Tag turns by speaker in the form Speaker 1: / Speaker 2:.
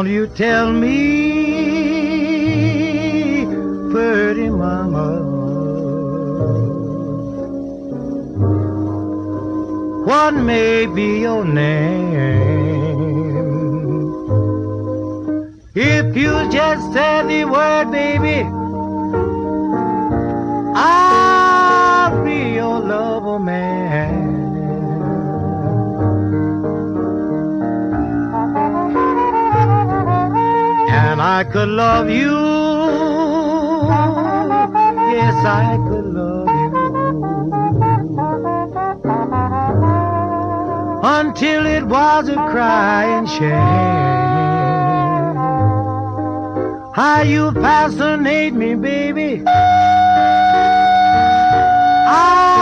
Speaker 1: Won't you tell me, pretty mama, what may be your name? If you just say the word, baby, I'll be your lover man. And I could love you, yes, I could love you, until it was a crying shame. How you fascinate me, baby.